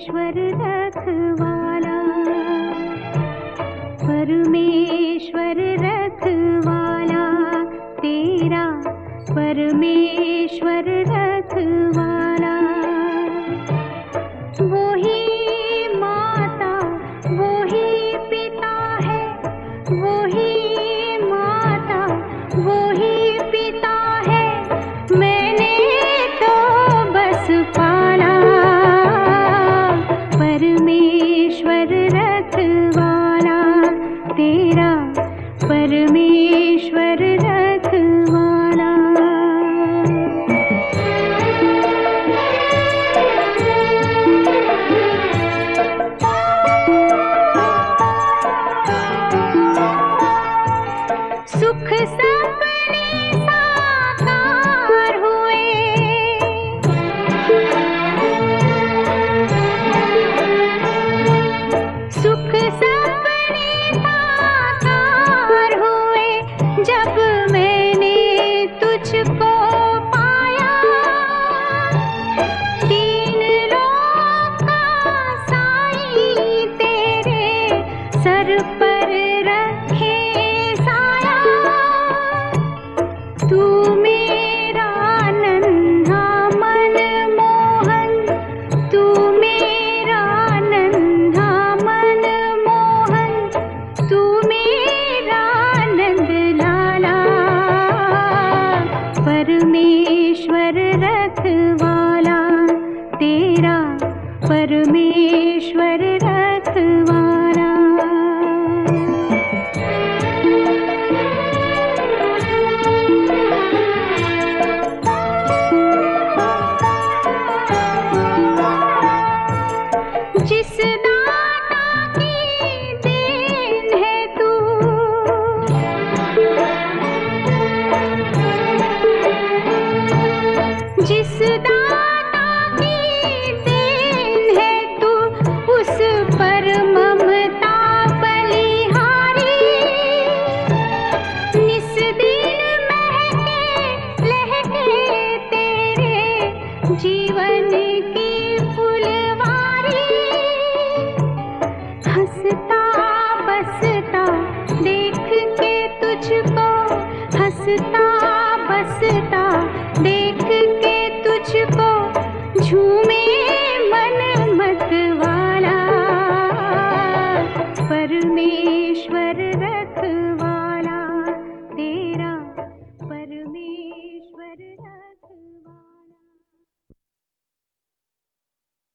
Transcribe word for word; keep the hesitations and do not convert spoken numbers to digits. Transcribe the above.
परमेश्वर रखवाला, परमेश्वर रखवाला, तेरा परमेश्वर रखवाला। वो ही माता वो ही पिता है, वो ही माता वो ही पिता है, मैंने तो बस पाला। परमेश्वर रखवाला, तेरा परमेश्वर रखवाला। सुख सपने साकार हुए, सुख सपने साकार हुए, जब मैंने तुझको पाया। तीन लोक का साईं तेरे सर पर रखे साया। तू मेरा नन्हा मन मोहन, तू मेरा नन्हा मन मोहन, तू मेरा नंद लाला। परमेश्वर रखवाला, तेरा परमेश्वर